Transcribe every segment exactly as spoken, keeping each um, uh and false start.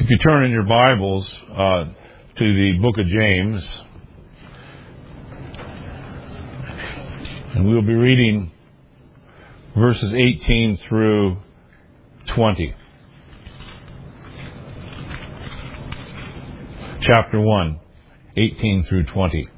If you turn in your Bibles uh, to the book of James, and we'll be reading verses eighteen through twenty. Chapter one, eighteen through twenty.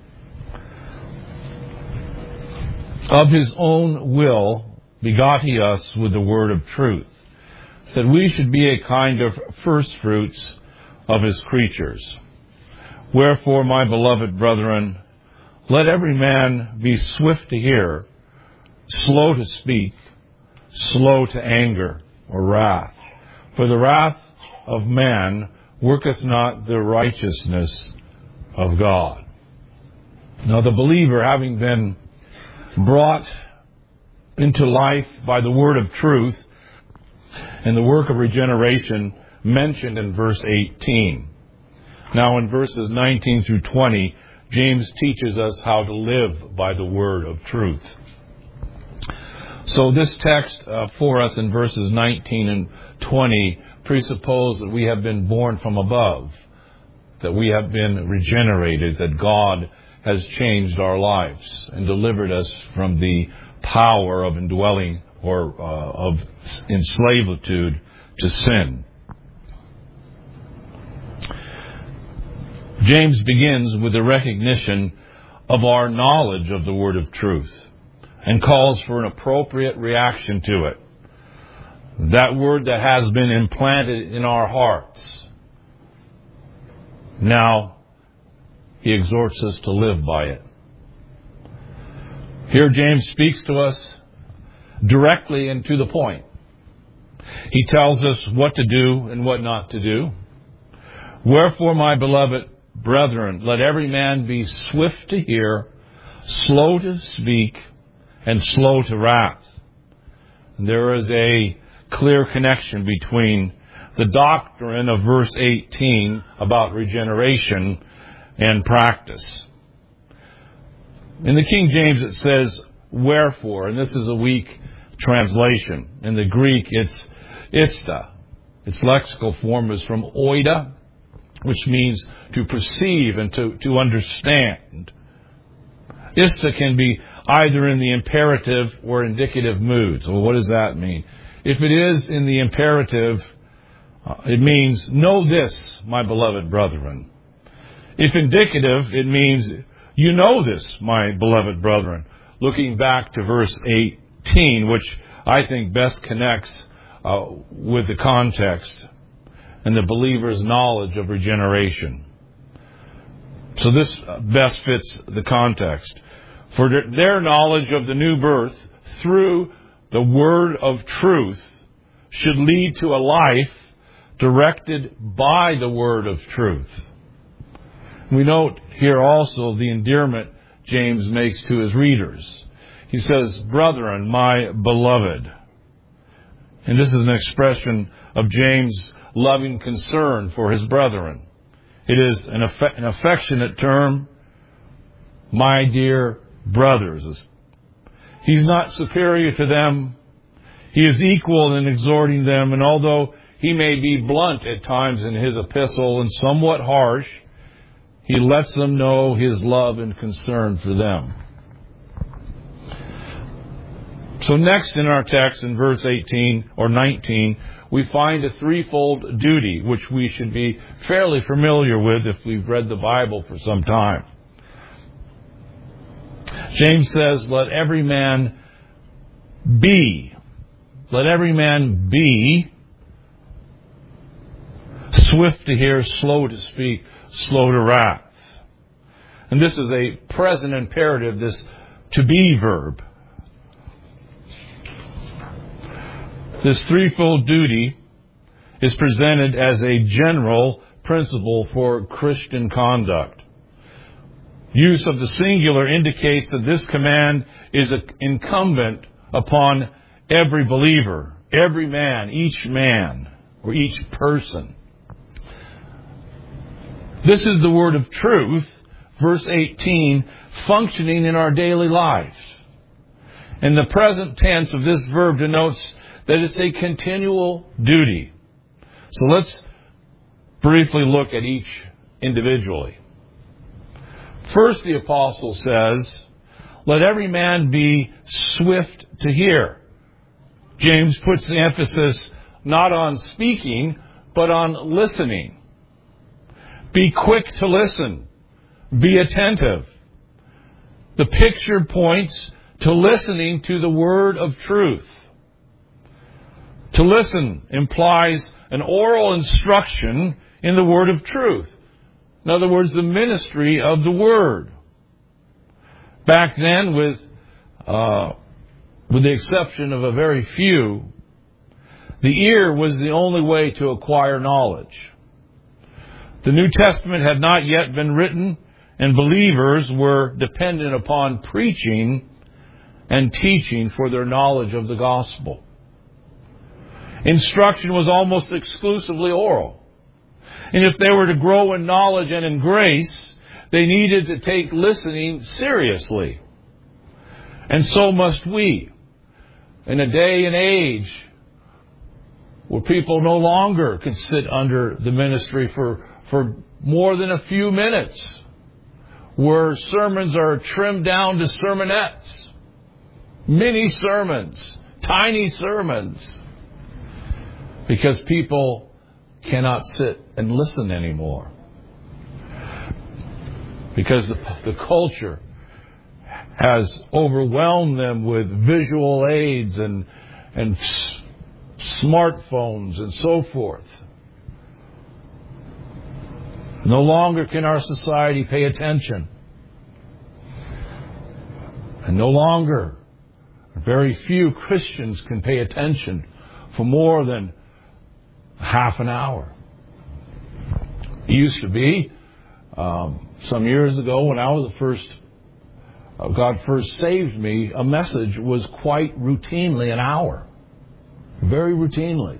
Of his own will begot he us with the word of truth, that we should be a kind of firstfruits of his creatures. Wherefore, my beloved brethren, let every man be swift to hear, slow to speak, slow to anger or wrath. For the wrath of man worketh not the righteousness of God. Now the believer, having been brought into life by the word of truth and the work of regeneration mentioned in verse eighteen. Now in verses nineteen through twenty, James teaches us how to live by the word of truth. So this text uh, for us in verses nineteen and twenty presuppose that we have been born from above, that we have been regenerated, that God has changed our lives and delivered us from the power of indwelling or uh, of enslavitude to sin. James begins with the recognition of our knowledge of the word of truth and calls for an appropriate reaction to it. That word that has been implanted in our hearts. Now, he exhorts us to live by it. Here James speaks to us directly and to the point. He tells us what to do and what not to do. Wherefore, my beloved brethren, let every man be swift to hear, slow to speak, and slow to wrath. And there is a clear connection between the doctrine of verse eighteen about regeneration and practice. In the King James it says, wherefore, and this is a weak translation. In the Greek it's ista. Its lexical form is from oida, which means to perceive and to, to understand. Ista can be either in the imperative or indicative moods. Well, what does that mean? If it is in the imperative, uh, it means, know this, my beloved brethren. If indicative, it means, you know this, my beloved brethren. Looking back to verse eighteen, which I think best connects uh, with the context and the believer's knowledge of regeneration. So this best fits the context. For their knowledge of the new birth through the word of truth should lead to a life directed by the word of truth. We note here also the endearment James makes to his readers. He says, brethren, my beloved. And this is an expression of James' loving concern for his brethren. It is an, aff- an affectionate term, my dear brothers. He's not superior to them. He is equal in exhorting them, and although he may be blunt at times in his epistle and somewhat harsh, he lets them know his love and concern for them. So next in our text, in verse eighteen or nineteen, we find a threefold duty, which we should be fairly familiar with if we've read the Bible for some time. James says, let every man be, let every man be swift to hear, slow to speak, slow to wrath. And this is a present imperative, this to be verb. This threefold duty is presented as a general principle for Christian conduct. Use of the singular indicates that this command is incumbent upon every believer, every man, each man, or each person. This is the word of truth, verse eighteen, functioning in our daily life. And the present tense of this verb denotes that it's a continual duty. So let's briefly look at each individually. First, the apostle says, let every man be swift to hear. James puts the emphasis not on speaking, but on listening. Be quick to listen. Be attentive. The picture points to listening to the word of truth. To listen implies an oral instruction in the word of truth. In other words, the ministry of the word. Back then, with uh, with the exception of a very few, the ear was the only way to acquire knowledge. The New Testament had not yet been written, and believers were dependent upon preaching and teaching for their knowledge of the gospel. Instruction was almost exclusively oral. And if they were to grow in knowledge and in grace, they needed to take listening seriously. And so must we. In a day and age where people no longer can sit under the ministry for, for more than a few minutes, where sermons are trimmed down to sermonettes, mini sermons, tiny sermons, because people cannot sit and listen anymore. Because the, the culture has overwhelmed them with visual aids and, and s- smartphones and so forth. No longer can our society pay attention. And no longer, very few Christians can pay attention for more than half an hour. It used to be, um, some years ago when I was the first, uh, God first saved me, a message was quite routinely an hour. Very routinely.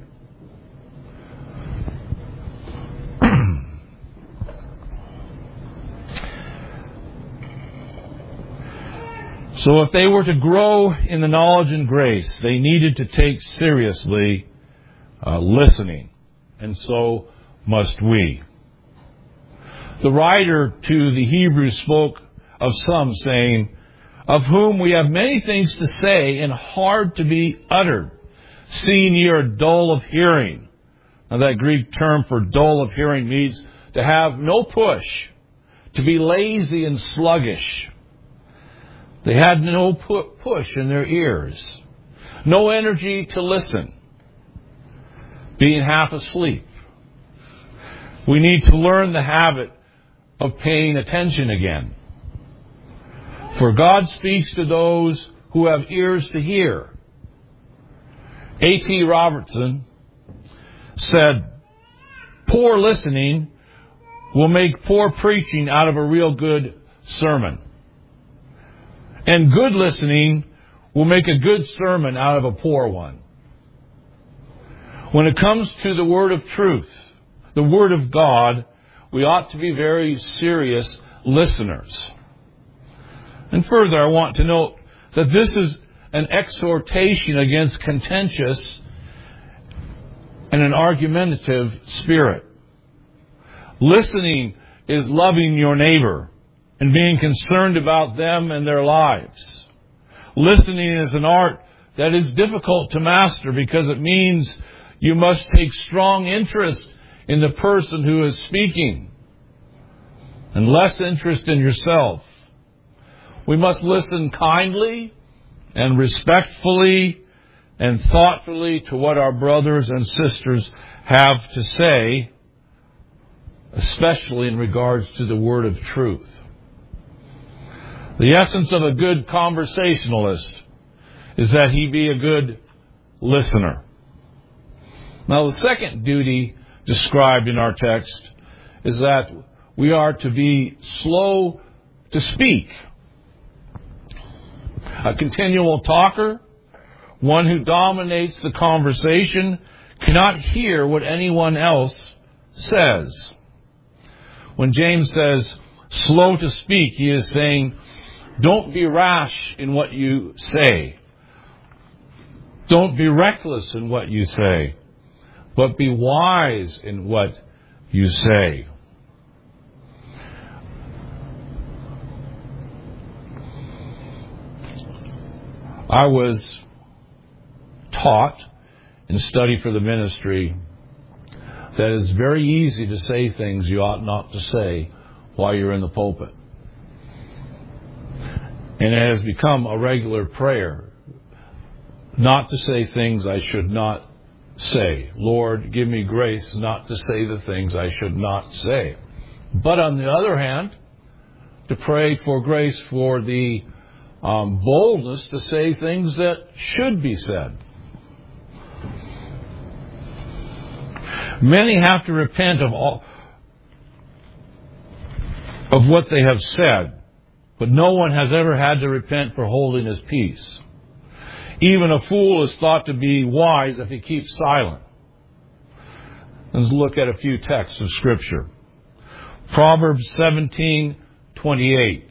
So if they were to grow in the knowledge and grace, they needed to take seriously uh, listening. And so must we. The writer to the Hebrews spoke of some, saying, of whom we have many things to say and hard to be uttered, seeing ye are dull of hearing. Now that Greek term for dull of hearing means to have no push, to be lazy and sluggish. They had no pu- push in their ears, no energy to listen, being half asleep. We need to learn the habit of paying attention again. For God speaks to those who have ears to hear. A T Robertson said, poor listening will make poor preaching out of a real good sermon. And good listening will make a good sermon out of a poor one. When it comes to the word of truth, the word of God, we ought to be very serious listeners. And further, I want to note that this is an exhortation against contentious and an argumentative spirit. Listening is loving your neighbor and being concerned about them and their lives. Listening is an art that is difficult to master because it means you must take strong interest in the person who is speaking and less interest in yourself. We must listen kindly and respectfully and thoughtfully to what our brothers and sisters have to say, especially in regards to the word of truth. The essence of a good conversationalist is that he be a good listener. Now, the second duty described in our text is that we are to be slow to speak. A continual talker, one who dominates the conversation, cannot hear what anyone else says. When James says slow to speak, he is saying, don't be rash in what you say. Don't be reckless in what you say, but be wise in what you say. I was taught in study for the ministry that it's very easy to say things you ought not to say while you're in the pulpit. And it has become a regular prayer not to say things I should not say. Lord, give me grace not to say the things I should not say. But on the other hand, to pray for grace for the um, boldness to say things that should be said. Many have to repent of all of what they have said, but no one has ever had to repent for holding his peace. Even a fool is thought to be wise if he keeps silent. Let's look at a few texts of Scripture. Proverbs seventeen twenty-eight.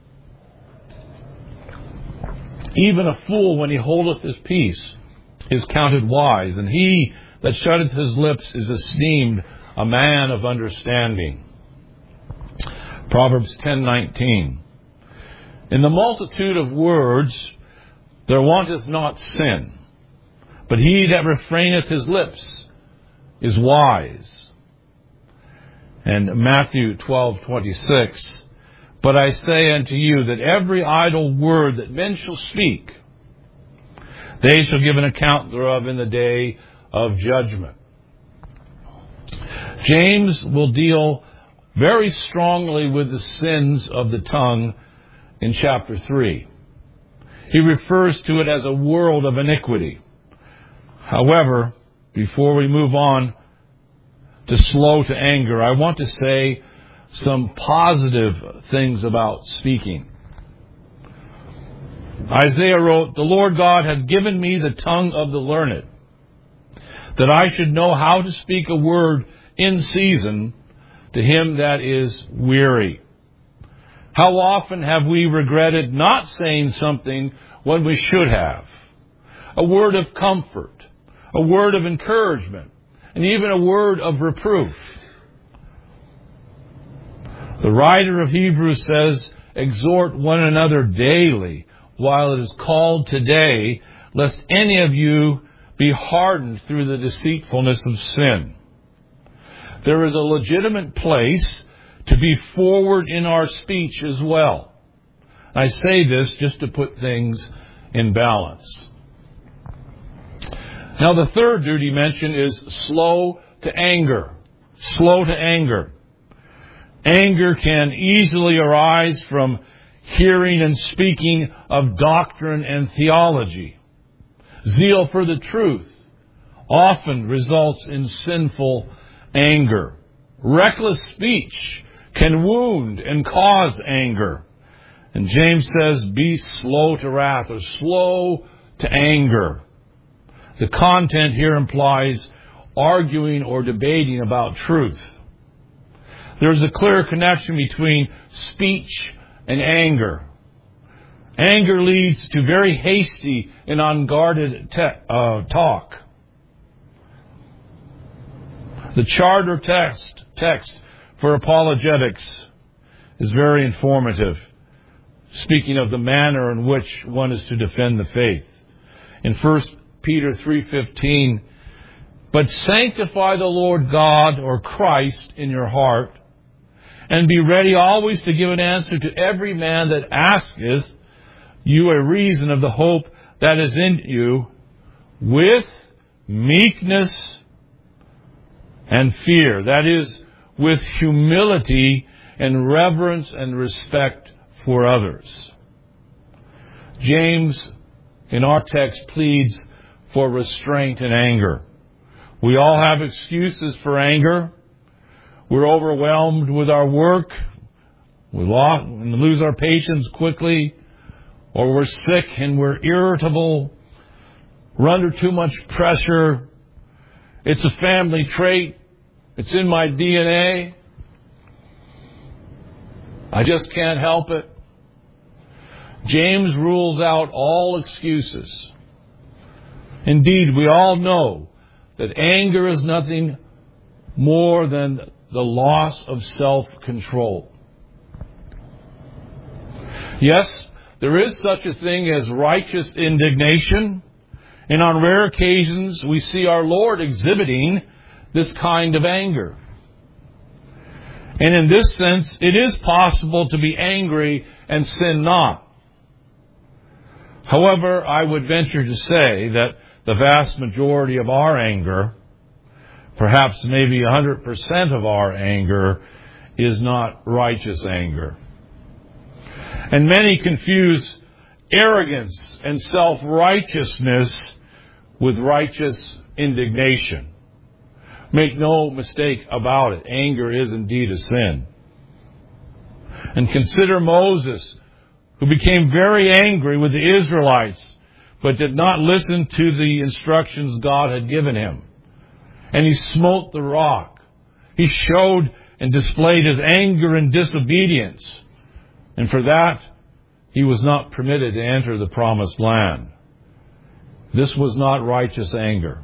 Even a fool, when he holdeth his peace, is counted wise, and he that shutteth his lips is esteemed a man of understanding. Proverbs ten nineteen. In the multitude of words there wanteth not sin, but he that refraineth his lips is wise. And Matthew twelve twenty-six. But I say unto you that every idle word that men shall speak, they shall give an account thereof in the day of judgment. James will deal very strongly with the sins of the tongue in chapter three. He refers to it as a world of iniquity. However, before we move on to slow to anger, I want to say some positive things about speaking. Isaiah wrote, "The Lord God hath given me the tongue of the learned, that I should know how to speak a word in season to him that is weary." How often have we regretted not saying something when we should have? A word of comfort, a word of encouragement, and even a word of reproof. The writer of Hebrews says, "Exhort one another daily, while it is called today, lest any of you be hardened through the deceitfulness of sin." There is a legitimate place to be forward in our speech as well. I say this just to put things in balance. Now, the third duty mentioned is slow to anger. Slow to anger. Anger can easily arise from hearing and speaking of doctrine and theology. Zeal for the truth often results in sinful anger. Reckless speech can wound and cause anger. And James says, be slow to wrath, or slow to anger. The content here implies arguing or debating about truth. There's a clear connection between speech and anger. Anger leads to very hasty and unguarded te- uh, talk. The charter text, text for apologetics is very informative, speaking of the manner in which one is to defend the faith. In First Peter three fifteen, "But sanctify the Lord God," or Christ, "in your heart, and be ready always to give an answer to every man that asketh you a reason of the hope that is in you, with meekness and fear." That is, with humility and reverence and respect for others. James, in our text, pleads for restraint in anger. We all have excuses for anger. We're overwhelmed with our work. We lose our patience quickly. Or we're sick and we're irritable. We're under too much pressure. It's a family trait. It's in my D N A. I just can't help it. James rules out all excuses. Indeed, we all know that anger is nothing more than the loss of self-control. Yes, there is such a thing as righteous indignation, and on rare occasions we see our Lord exhibiting this kind of anger. And in this sense, it is possible to be angry and sin not. However, I would venture to say that the vast majority of our anger, perhaps maybe one hundred percent of our anger, is not righteous anger. And many confuse arrogance and self-righteousness with righteous indignation. Make no mistake about it. Anger is indeed a sin. And consider Moses, who became very angry with the Israelites, but did not listen to the instructions God had given him. And he smote the rock. He showed and displayed his anger and disobedience. And for that, he was not permitted to enter the promised land. This was not righteous anger.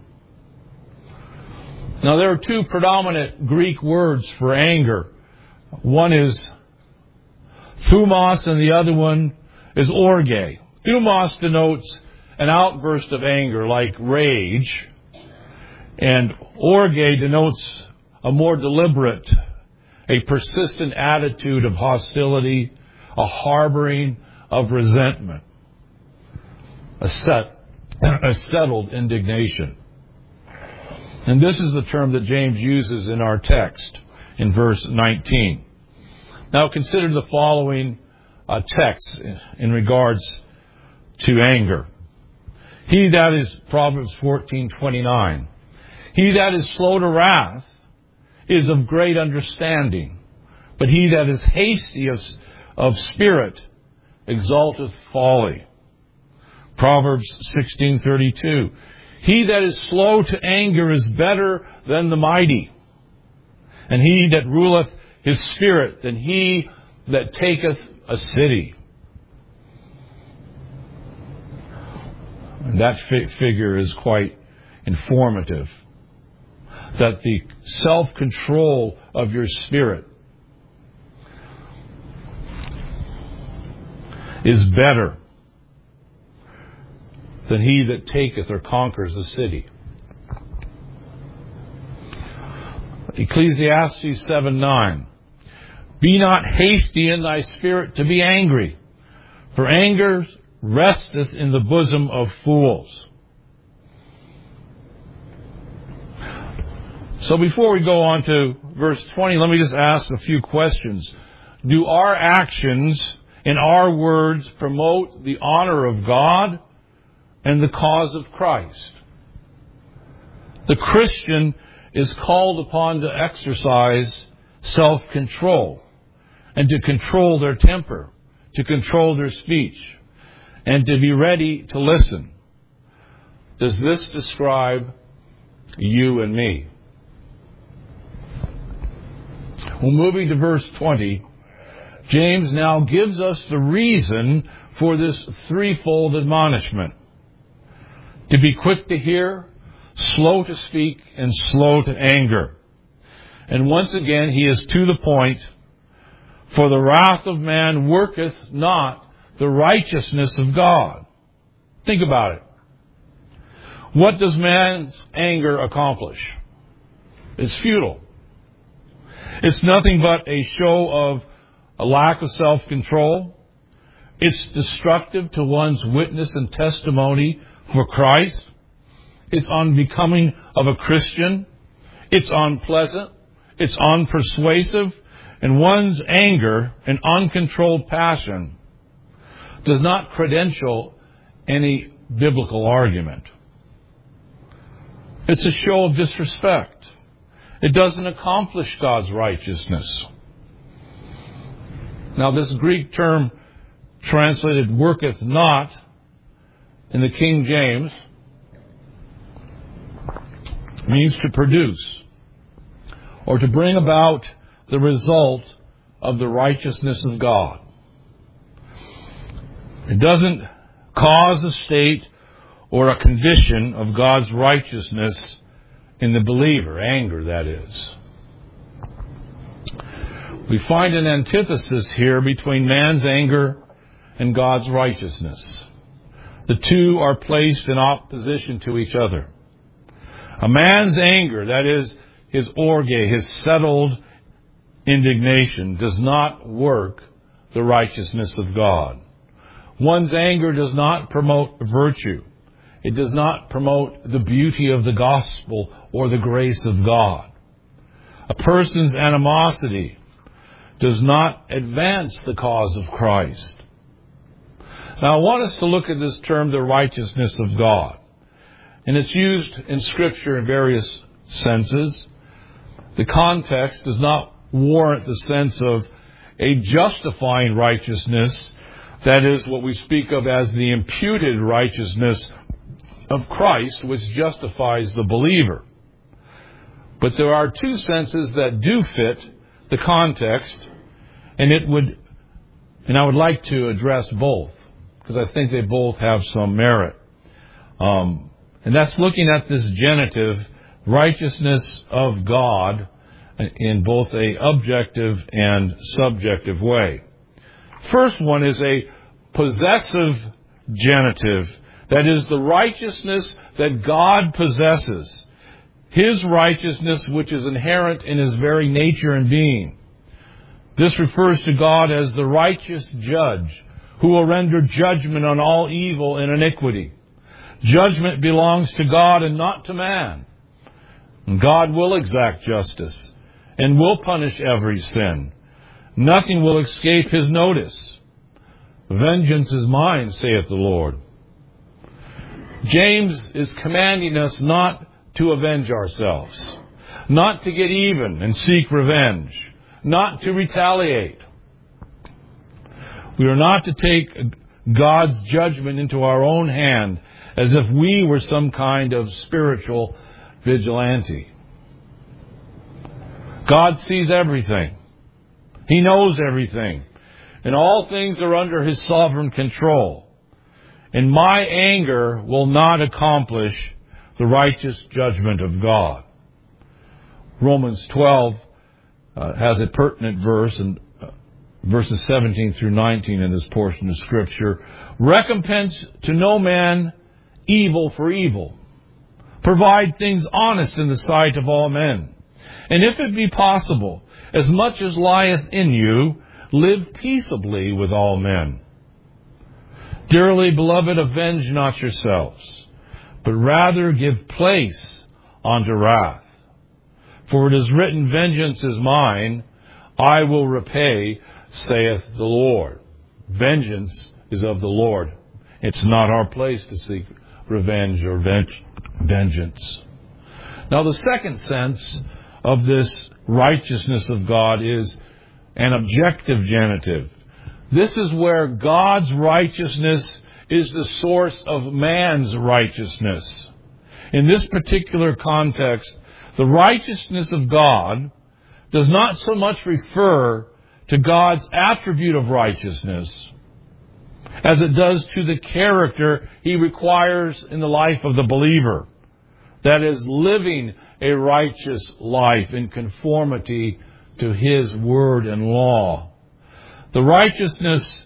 Now, there are two predominant Greek words for anger. One is thumos and the other one is orge. Thumos denotes an outburst of anger like rage, and orge denotes a more deliberate, a persistent attitude of hostility, a harboring of resentment, a set, a settled indignation. And this is the term that James uses in our text in verse nineteen. Now consider the following uh, text in regards to anger. He that is, Proverbs fourteen twenty-nine, he that is slow to wrath is of great understanding, but he that is hasty of, of spirit exalteth folly. Proverbs sixteen thirty-two, he that is slow to anger is better than the mighty, and he that ruleth his spirit than he that taketh a city. And that fi- figure is quite informative, that the self-control of your spirit is better than he that taketh or conquers a city. Ecclesiastes seven nine. Be not hasty in thy spirit to be angry, for anger resteth in the bosom of fools. So before we go on to verse twenty, let me just ask a few questions. Do our actions and our words promote the honor of God and the cause of Christ? The Christian is called upon to exercise self-control and to control their temper, to control their speech, and to be ready to listen. Does this describe you and me? Well, moving to verse twenty, James now gives us the reason for this threefold admonishment: to be quick to hear, slow to speak, and slow to anger. And once again, he is to the point. For the wrath of man worketh not the righteousness of God. Think about it. What does man's anger accomplish? It's futile. It's nothing but a show of a lack of self-control. It's destructive to one's witness and testimony for Christ. It's unbecoming of a Christian. It's unpleasant. It's unpersuasive. And one's anger and uncontrolled passion does not credential any biblical argument. It's a show of disrespect. It doesn't accomplish God's righteousness. Now, this Greek term translated worketh not in the King James means to produce or to bring about the result of the righteousness of God. It doesn't cause a state or a condition of God's righteousness in the believer, anger that is. We find an antithesis here between man's anger and God's righteousness. The two are placed in opposition to each other. A man's anger, that is, his orge, his settled indignation, does not work the righteousness of God. One's anger does not promote virtue. It does not promote the beauty of the gospel or the grace of God. A person's animosity does not advance the cause of Christ. Now, I want us to look at this term, the righteousness of God. And it's used in Scripture in various senses. The context does not warrant the sense of a justifying righteousness, that is what we speak of as the imputed righteousness of Christ, which justifies the believer. But there are two senses that do fit the context, and it would, and I would like to address both, because I think they both have some merit. Um, and that's looking at this genitive, righteousness of God, in both a objective and subjective way. First one is a possessive genitive, that is the righteousness that God possesses, His righteousness which is inherent in His very nature and being. This refers to God as the righteous judge who will render judgment on all evil and iniquity. Judgment belongs to God and not to man. And God will exact justice and will punish every sin. Nothing will escape His notice. Vengeance is mine, saith the Lord. James is commanding us not to avenge ourselves, not to get even and seek revenge, not to retaliate. We are not to take God's judgment into our own hand as if we were some kind of spiritual vigilante. God sees everything. He knows everything. And all things are under His sovereign control. And my anger will not accomplish the righteous judgment of God. Romans twelve uh, has a pertinent verse, and uh, verses seventeen through nineteen in this portion of Scripture. Recompense to no man evil for evil. Provide things honest in the sight of all men. And if it be possible, as much as lieth in you, live peaceably with all men. Dearly beloved, avenge not yourselves, but rather give place unto wrath. For it is written, vengeance is mine, I will repay, saith the Lord. Vengeance is of the Lord. It's not our place to seek revenge or vengeance. Now, the second sense of this righteousness of God is an objective genitive. This is where God's righteousness is the source of man's righteousness. In this particular context, the righteousness of God does not so much refer to God's attribute of righteousness as it does to the character He requires in the life of the believer. That is, living a righteous life in conformity to His word and law. The righteousness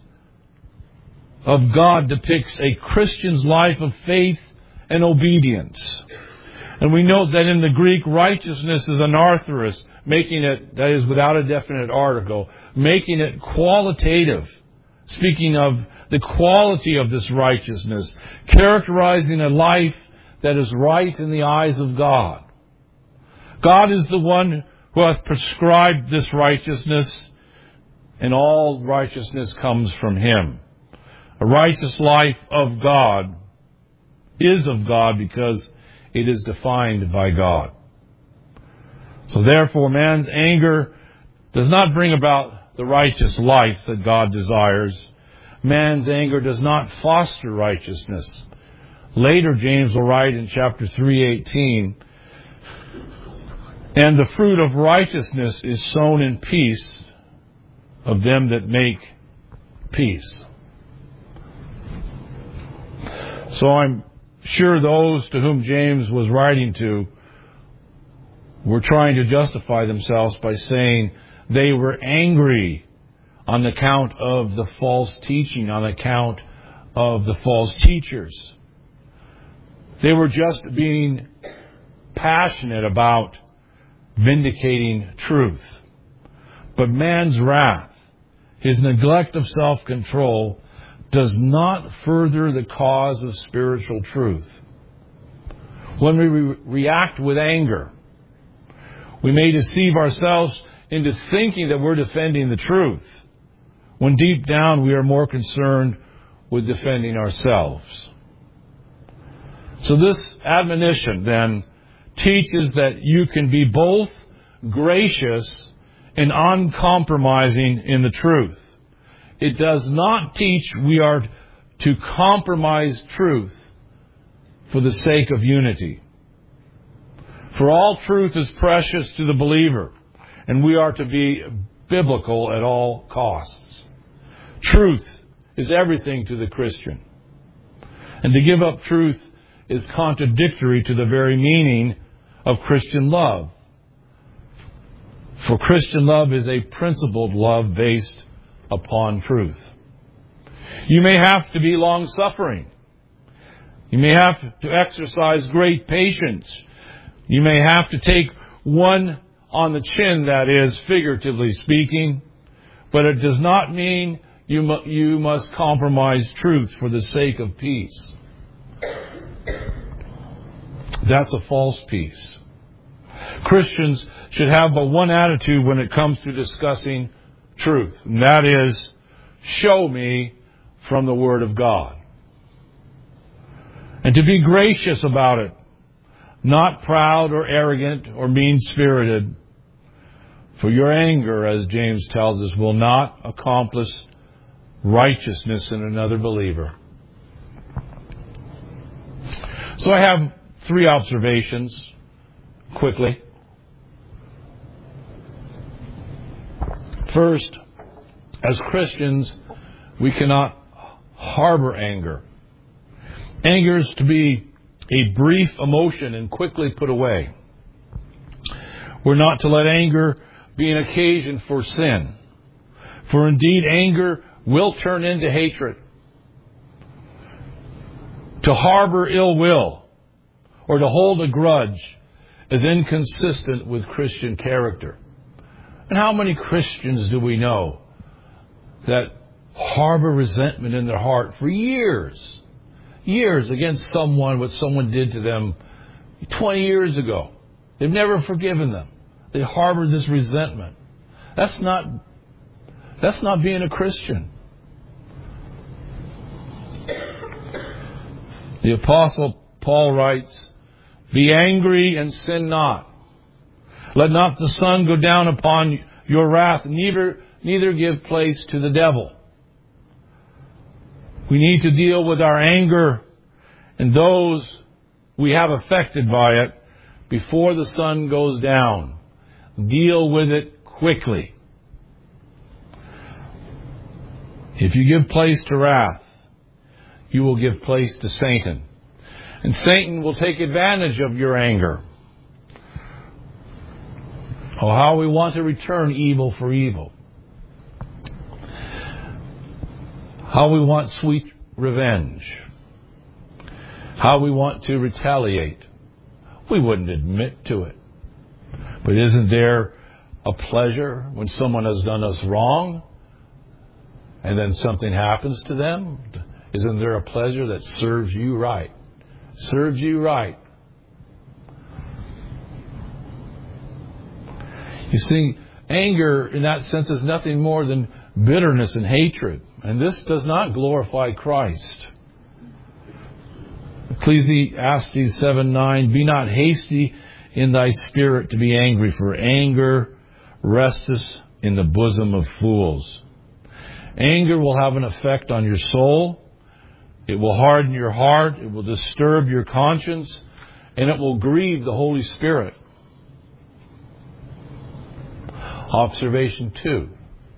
of God depicts a Christian's life of faith and obedience. And we note that in the Greek, righteousness is anarthrous, making it, that is, without a definite article, making it qualitative, speaking of the quality of this righteousness, characterizing a life that is right in the eyes of God. God is the one who hath prescribed this righteousness, and all righteousness comes from Him. A righteous life of God is of God because it is defined by God. So therefore, man's anger does not bring about the righteous life that God desires. Man's anger does not foster righteousness. Later, James will write in chapter three eighteen, and the fruit of righteousness is sown in peace of them that make peace. So I'm sure those to whom James was writing to were trying to justify themselves by saying They were angry on account of the false teaching, on account of the false teachers. They were just being passionate about vindicating truth. But man's wrath, his neglect of self-control, does not further the cause of spiritual truth. When we re- react with anger, we may deceive ourselves into thinking that we're defending the truth, when deep down we are more concerned with defending ourselves. So this admonition then teaches that you can be both gracious and uncompromising in the truth. It does not teach we are to compromise truth for the sake of unity. For all truth is precious to the believer, and we are to be biblical at all costs. Truth is everything to the Christian. And to give up truth is contradictory to the very meaning of Christian love. For Christian love is a principled love based upon truth. You may have to be long-suffering. You may have to exercise great patience. You may have to take one on the chin, that is, figuratively speaking, but it does not mean you, mu- you must compromise truth for the sake of peace. That's a false peace. Christians should have but one attitude when it comes to discussing truth, and that is, show me from the Word of God. And to be gracious about it, not proud or arrogant or mean-spirited. For your anger, as James tells us, will not accomplish righteousness in another believer. So I have three observations, quickly. First, as Christians, we cannot harbor anger. Anger is to be a brief emotion and quickly put away. We're not to let anger be an occasion for sin. For indeed, anger will turn into hatred. To harbor ill will or to hold a grudge is inconsistent with Christian character. And how many Christians do we know that harbor resentment in their heart for years? Years against someone, what someone did to them twenty years ago. They've never forgiven them. They harbor this resentment. That's not, that's not being a Christian. The Apostle Paul writes, be angry and sin not. Let not the sun go down upon your wrath, neither, neither give place to the devil. We need to deal with our anger and those we have affected by it before the sun goes down. Deal with it quickly. If you give place to wrath, you will give place to Satan. And Satan will take advantage of your anger. Oh, how we want to return evil for evil. How we want sweet revenge. How we want to retaliate. We wouldn't admit to it. But isn't there a pleasure when someone has done us wrong and then something happens to them? Isn't there a pleasure that serves you right? Serves you right. You see, anger in that sense is nothing more than bitterness and hatred. And this does not glorify Christ. Ecclesiastes seven nine, be not hasty in thy spirit to be angry, for anger resteth in the bosom of fools. Anger will have an effect on your soul. It will harden your heart. It will disturb your conscience. And it will grieve the Holy Spirit. Observation two.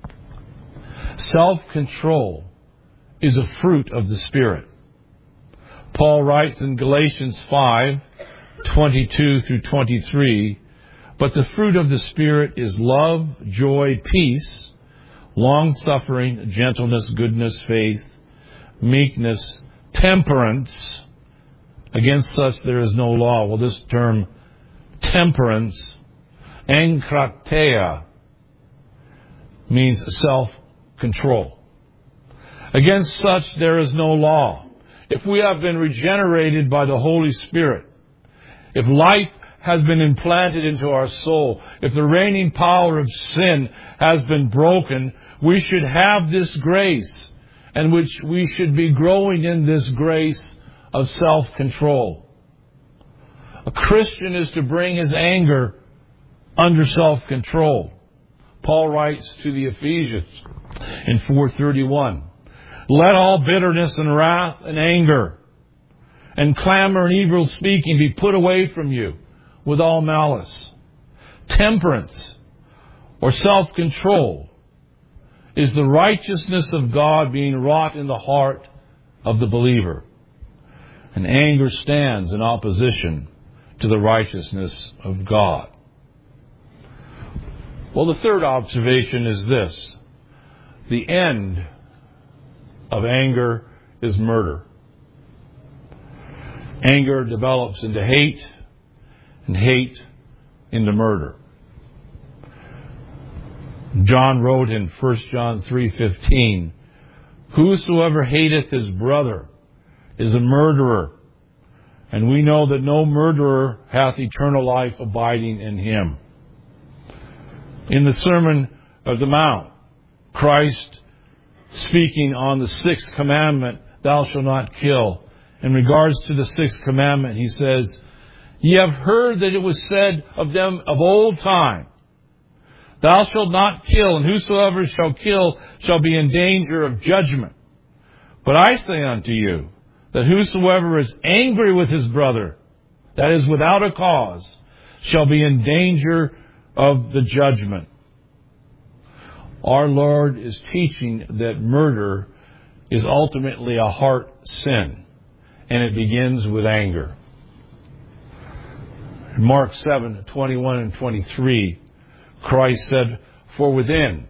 Self-control is a fruit of the Spirit. Paul writes in Galatians five twenty-two through twenty-three, But the fruit of the Spirit is love, joy, peace, long-suffering, gentleness, goodness, faith, meekness, temperance. Against such there is no law. Well, this term, temperance, enkrateia, means self-control. Against such there is no law. If we have been regenerated by the Holy Spirit, if life has been implanted into our soul, if the reigning power of sin has been broken, we should have this grace, and which we should be growing in this grace of self-control. A Christian is to bring his anger under self-control. Paul writes to the Ephesians in four thirty-one, let all bitterness and wrath and anger and clamor and evil speaking be put away from you with all malice. Temperance or self-control is the righteousness of God being wrought in the heart of the believer. And anger stands in opposition to the righteousness of God. Well, the third observation is this. The end of anger is murder. Anger develops into hate, and hate into murder. John wrote in First John three fifteen, whosoever hateth his brother is a murderer, and we know that no murderer hath eternal life abiding in him. In the Sermon of the Mount, Christ, speaking on the sixth commandment, thou shalt not kill, in regards to the sixth commandment, he says, ye have heard that it was said of them of old time, thou shalt not kill, and whosoever shall kill shall be in danger of judgment. But I say unto you, that whosoever is angry with his brother, that is without a cause, shall be in danger of the judgment. Our Lord is teaching that murder is ultimately a heart sin, and it begins with anger. In Mark seven, twenty-one and twenty-three, Christ said, for within,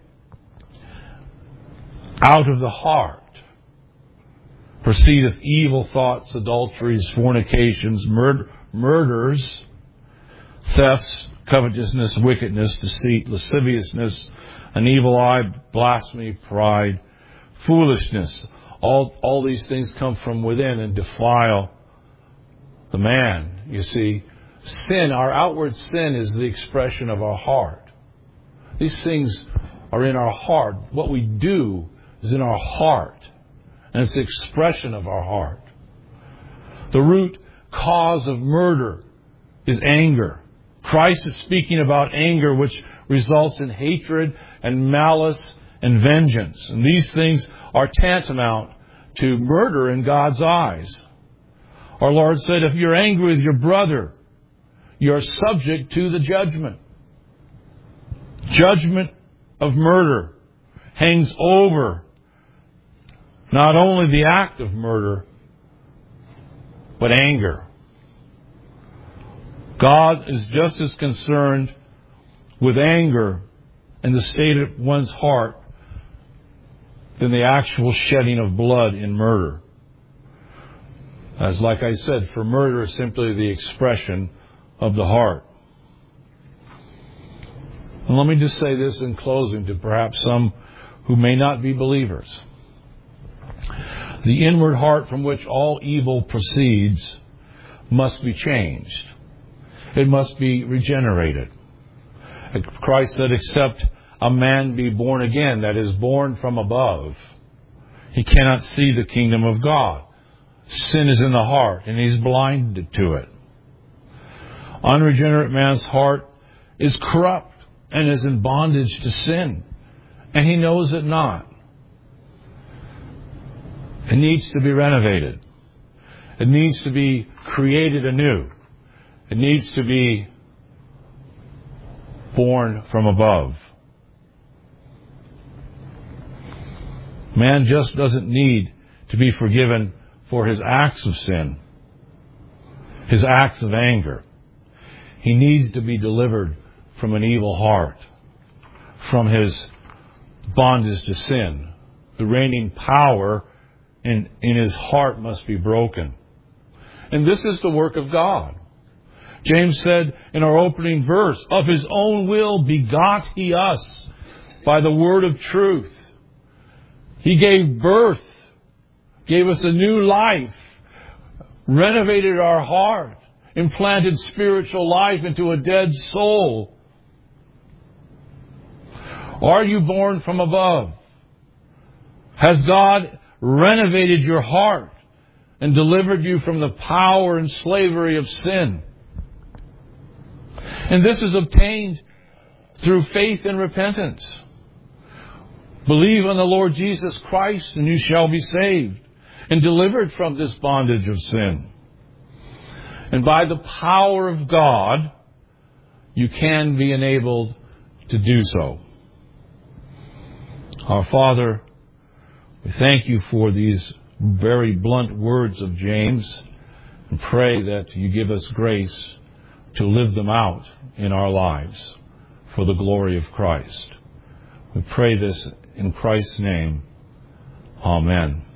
out of the heart, proceedeth evil thoughts, adulteries, fornications, murder, murders, thefts, covetousness, wickedness, deceit, lasciviousness, an evil eye, blasphemy, pride, foolishness. All, all these things come from within and defile the man. You see, sin, our outward sin, is the expression of our heart. These things are in our heart. What we do is in our heart. And it's the expression of our heart. The root cause of murder is anger. Christ is speaking about anger, which results in hatred and malice and vengeance. And these things are tantamount to murder in God's eyes. Our Lord said, if you're angry with your brother, you're subject to the judgment. Judgment of murder hangs over not only the act of murder, but anger. God is just as concerned with anger and the state of one's heart than the actual shedding of blood in murder. As like I said, for murder is simply the expression of the heart. And let me just say this in closing to perhaps some who may not be believers. The inward heart from which all evil proceeds must be changed. It must be regenerated. Christ said, except a man be born again, that is, born from above, he cannot see the kingdom of God. Sin is in the heart, and he's blinded to it. Unregenerate man's heart is corrupt and is in bondage to sin, and he knows it not. It needs to be renovated. It needs to be created anew. It needs to be born from above. Man just doesn't need to be forgiven for his acts of sin, his acts of anger. He needs to be delivered from an evil heart, from his bondage to sin. The reigning power in, in his heart must be broken. And this is the work of God. James said in our opening verse, of his own will begot he us by the word of truth. He gave birth, gave us a new life, renovated our heart, implanted spiritual life into a dead soul. Are you born from above? Has God renovated your heart and delivered you from the power and slavery of sin? And this is obtained through faith and repentance. Believe on the Lord Jesus Christ and you shall be saved and delivered from this bondage of sin. And by the power of God, you can be enabled to do so. Our Father, we thank you for these very blunt words of James and pray that you give us grace to live them out in our lives for the glory of Christ. We pray this in Christ's name. Amen.